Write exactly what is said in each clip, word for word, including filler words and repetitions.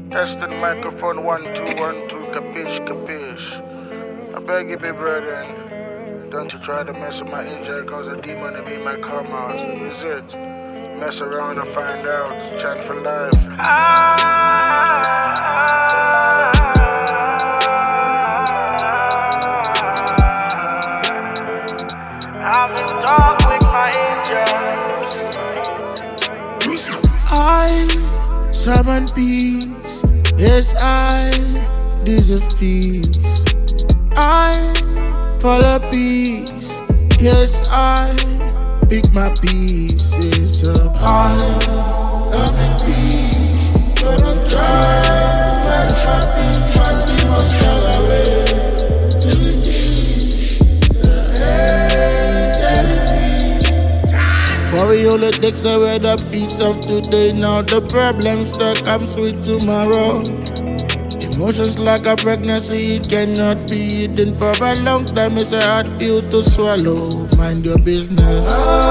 Testing microphone one two one two, capiche, capiche. I beg you, big brother, don't you try to mess with my angel, cause a demon in me might come out. Is it? Mess around and find out. Chant for life. I'm in talk with my angels. I summon peace. Yes, I deserve peace. I follow peace. Yes, I pick my pieces up. I am in peace. But I'm trying to bless my peace. My demons shall away to receive the angel. Worry only takes away the peace of today. Now the problems that comes with tomorrow. Emotions like a pregnancy, it cannot be hidden for a long time. It's a hard pill to swallow. Mind your business.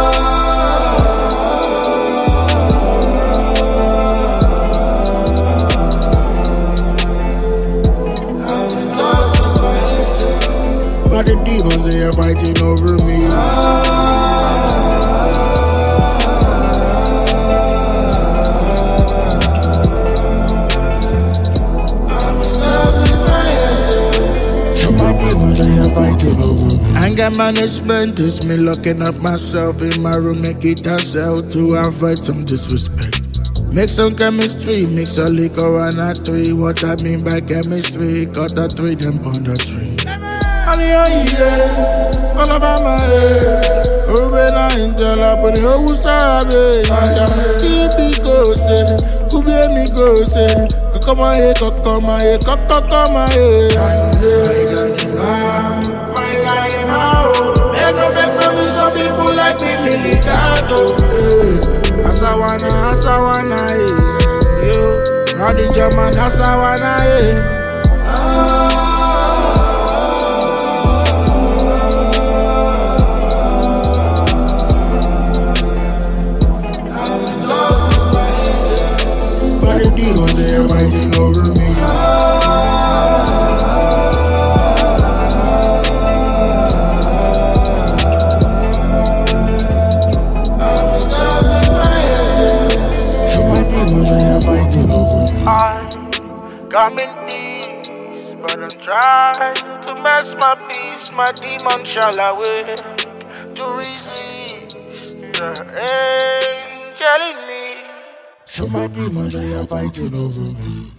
But the demons, they are fighting over me. Anger management is me locking up myself in my room, make it a cell to avoid some disrespect. Make some chemistry, mix a liquor and a tree. What I mean by chemistry, cut a tree, then pound a tree. Honey, yeah, all about my head. Urban angel, I put it who sabe. Keep it close, could be me close. Come on here, come on here, come on here. Some people like me, Milicato. Asawana, Asawana, yo. Rowdy German, Asawana, I'm talking about it. But the demons, they are fighting over me. I come in peace, but I'm trying to mess my peace. My demon shall awake to resist the angel in me. So my demons, they are fighting over me.